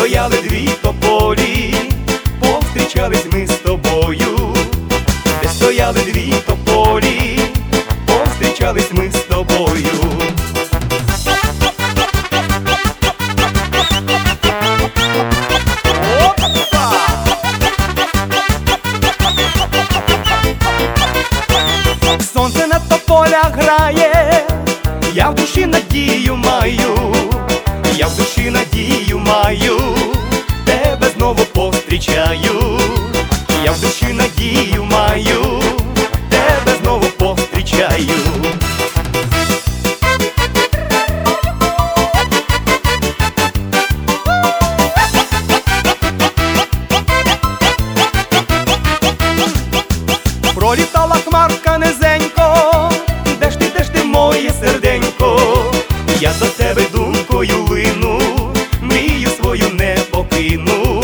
стояли дві тополі, повстрічались ми з тобою. Де стояли дві тополі, повстрічались ми з тобою. Сонце на тополях грає, я в душі надію маю, я в душі надію маю, тебе знову повстрічаю. Я в душі надію маю, тебе знову повстрічаю. Пролітала хмарка низенько, де ж ти, моє серденько? Я до тебе думкою лину, мрію свою не покину.